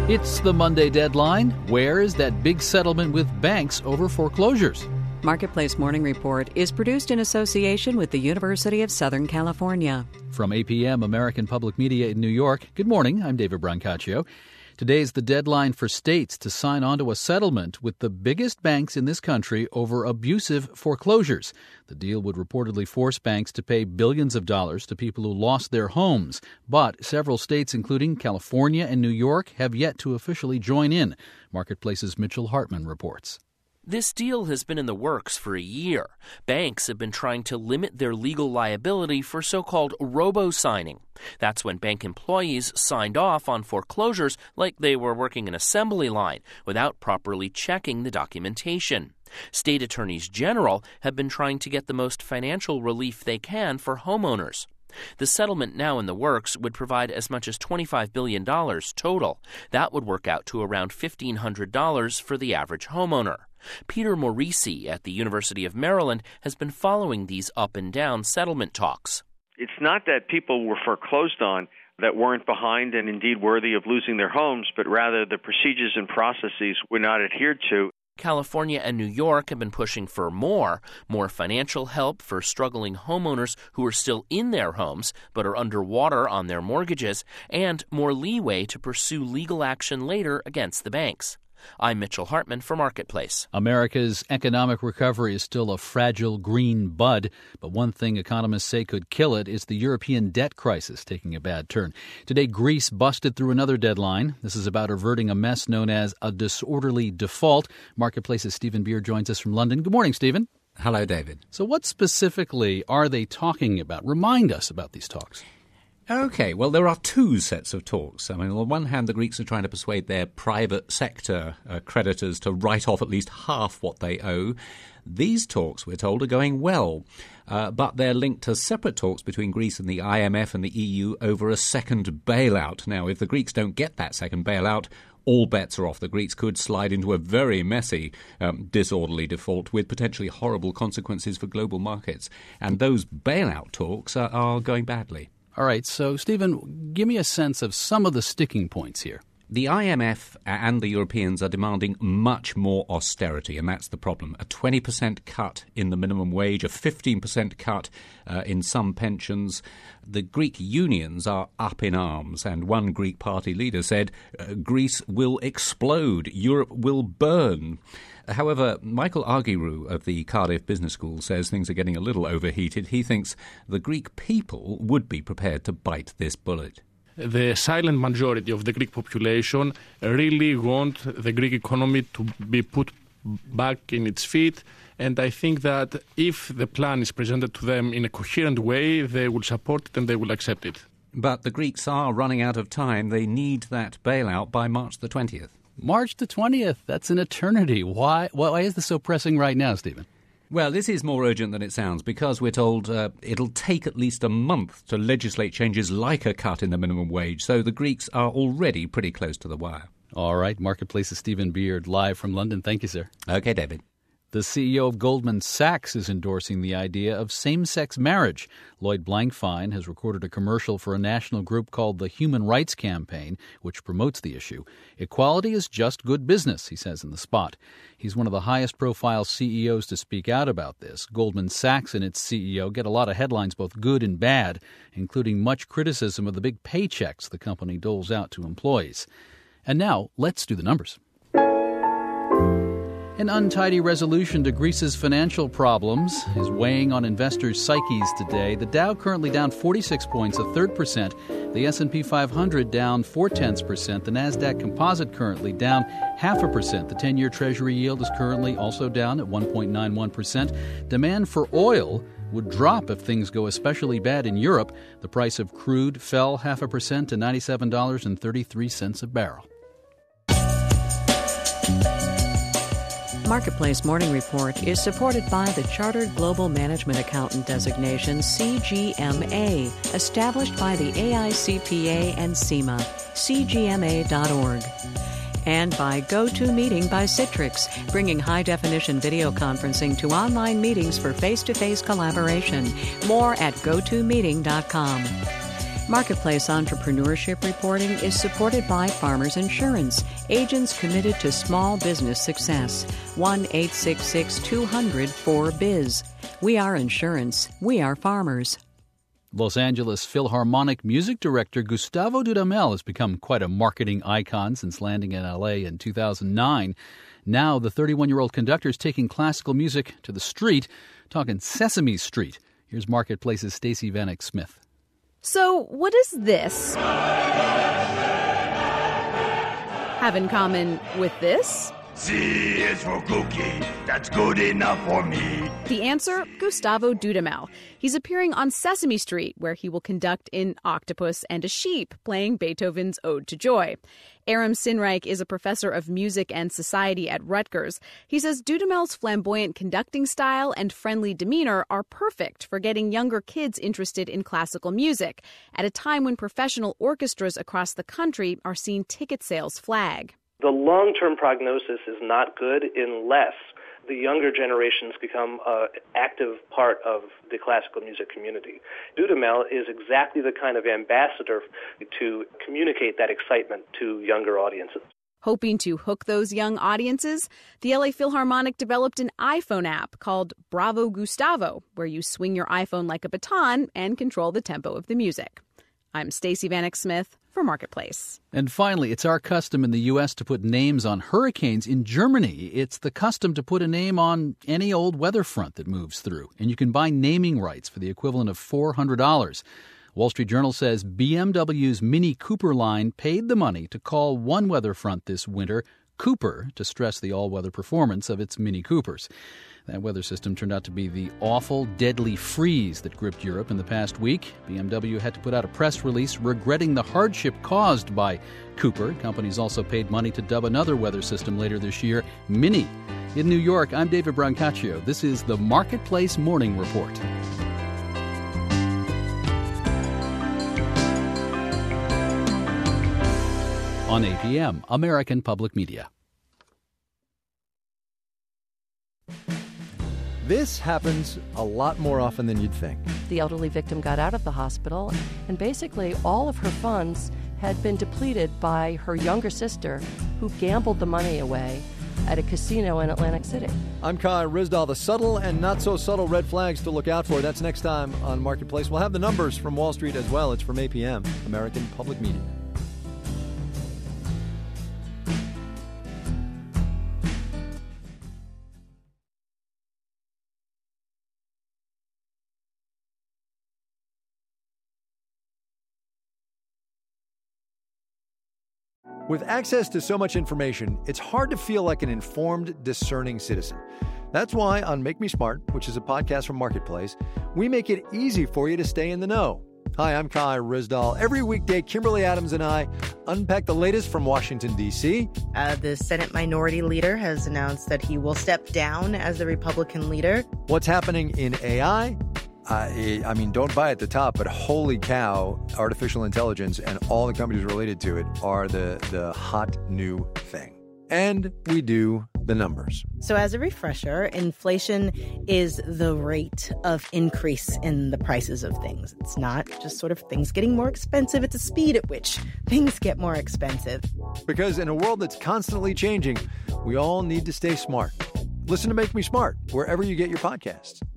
It's the Monday deadline. Where is that big settlement with banks over foreclosures? Marketplace Morning Report is produced in association with the University of Southern California. From APM, American Public Media in New York, good morning. I'm David Brancaccio. Today's the deadline for states to sign on to a settlement with the biggest banks in this country over abusive foreclosures. The deal would reportedly force banks to pay billions of dollars to people who lost their homes. But several states, including California and New York, have yet to officially join in. Marketplace's Mitchell Hartman reports. This deal has been in the works for a year. Banks have been trying to limit their legal liability for so-called robo-signing. That's when bank employees signed off on foreclosures like they were working an assembly line without properly checking the documentation. State attorneys general have been trying to get the most financial relief they can for homeowners. The settlement now in the works would provide as much as $25 billion total. That would work out to around $1,500 for the average homeowner. Peter Morisi at the University of Maryland has been following these up and down settlement talks. It's not that people were foreclosed on that weren't behind and indeed worthy of losing their homes, but rather the procedures and processes were not adhered to. California and New York have been pushing for more financial help for struggling homeowners who are still in their homes but are underwater on their mortgages, and more leeway to pursue legal action later against the banks. I'm Mitchell Hartman for Marketplace. America's economic recovery is still a fragile green bud, but one thing economists say could kill it is the European debt crisis taking a bad turn. Today, Greece busted through another deadline. This is about averting a mess known as a disorderly default. Marketplace's Stephen Beard joins us from London. Good morning, Stephen. Hello, David. So what specifically are they talking about? Remind us about these talks. Okay, well, there are two sets of talks. I mean, on the one hand, the Greeks are trying to persuade their private sector creditors to write off at least half what they owe. These talks, we're told, are going well, but they're linked to separate talks between Greece and the IMF and the EU over a second bailout. Now, if the Greeks don't get that second bailout, all bets are off. The Greeks could slide into a very messy, disorderly default with potentially horrible consequences for global markets. And those bailout talks are going badly. All right, so, Stephen, give me a sense of some of the sticking points here. The IMF and the Europeans are demanding much more austerity, and that's the problem. A 20% cut in the minimum wage, a 15% cut in some pensions. The Greek unions are up in arms, and one Greek party leader said, Greece will explode, Europe will burn. However, Michael Argyru of the Cardiff Business School says things are getting a little overheated. He thinks the Greek people would be prepared to bite this bullet. The silent majority of the Greek population really want the Greek economy to be put back in its feet. And I think that if the plan is presented to them in a coherent way, they will support it and they will accept it. But the Greeks are running out of time. They need that bailout by March the 20th. March the 20th, that's an eternity. Why is this so pressing right now, Stephen? Well, this is more urgent than it sounds because we're told it'll take at least a month to legislate changes like a cut in the minimum wage. So the Greeks are already pretty close to the wire. All right. Marketplace's Stephen Beard live from London. Thank you, sir. Okay, David. The CEO of Goldman Sachs is endorsing the idea of same-sex marriage. Lloyd Blankfein has recorded a commercial for a national group called the Human Rights Campaign, which promotes the issue. Equality is just good business, he says in the spot. He's one of the highest-profile CEOs to speak out about this. Goldman Sachs and its CEO get a lot of headlines, both good and bad, including much criticism of the big paychecks the company doles out to employees. And now, let's do the numbers. An untidy resolution to Greece's financial problems is weighing on investors' psyches today. The Dow currently down 46 points, a third percent. The S&P 500 down 0.4%. The Nasdaq Composite currently down 0.5%. The 10-year Treasury yield is currently also down at 1.91%. Demand for oil would drop if things go especially bad in Europe. The price of crude fell 0.5% to $97.33 a barrel. Marketplace Morning Report is supported by the Chartered Global Management Accountant designation, CGMA, established by the AICPA and CIMA, cgma.org. And by GoToMeeting by Citrix, bringing high-definition video conferencing to online meetings for face-to-face collaboration. More at gotomeeting.com. Marketplace entrepreneurship reporting is supported by Farmers Insurance, agents committed to small business success. 1-866-200-4BIZ. We are insurance. We are farmers. Los Angeles Philharmonic music director Gustavo Dudamel has become quite a marketing icon since landing in L.A. in 2009. Now the 31-year-old conductor is taking classical music to the street, talking Sesame Street. Here's Marketplace's Stacey Vanek Smith. So what does this have in common with this? C is for cookie. That's good enough for me. The answer, Gustavo Dudamel. He's appearing on Sesame Street, where he will conduct an octopus and a sheep, playing Beethoven's Ode to Joy. Aram Sinreich is a professor of music and society at Rutgers. He says Dudamel's flamboyant conducting style and friendly demeanor are perfect for getting younger kids interested in classical music, at a time when professional orchestras across the country are seeing ticket sales flag. The long-term prognosis is not good unless the younger generations become an active part of the classical music community. Dudamel is exactly the kind of ambassador to communicate that excitement to younger audiences. Hoping to hook those young audiences, the LA Philharmonic developed an iPhone app called Bravo Gustavo, where you swing your iPhone like a baton and control the tempo of the music. I'm Stacey Vanek Smith for Marketplace. And finally, it's our custom in the U.S. to put names on hurricanes. In Germany, it's the custom to put a name on any old weather front that moves through. And you can buy naming rights for the equivalent of $400. Wall Street Journal says BMW's Mini Cooper line paid the money to call one weather front this winter Cooper to stress the all-weather performance of its Mini Coopers. That weather system turned out to be the awful, deadly freeze that gripped Europe in the past week. BMW had to put out a press release regretting the hardship caused by Cooper. Companies also paid money to dub another weather system later this year, Mini. In New York, I'm David Brancaccio. This is the Marketplace Morning Report. On APM, American Public Media. This happens a lot more often than you'd think. The elderly victim got out of the hospital, and basically all of her funds had been depleted by her younger sister, who gambled the money away at a casino in Atlantic City. I'm Kai Ryssdal. The subtle and not so subtle red flags to look out for. That's next time on Marketplace. We'll have the numbers from Wall Street as well. It's from APM, American Public Media. With access to so much information, it's hard to feel like an informed, discerning citizen. That's why on Make Me Smart, which is a podcast from Marketplace, we make it easy for you to stay in the know. Hi, I'm Kai Ryssdal. Every weekday, Kimberly Adams and I unpack the latest from Washington, D.C. The Senate Minority Leader has announced that he will step down as the Republican leader. What's happening in AI? I mean, don't buy at the top, but holy cow, artificial intelligence and all the companies related to it are the hot new thing. And we do the numbers. So as a refresher, inflation is the rate of increase in the prices of things. It's not just sort of things getting more expensive. It's a speed at which things get more expensive. Because in a world that's constantly changing, we all need to stay smart. Listen to Make Me Smart wherever you get your podcasts.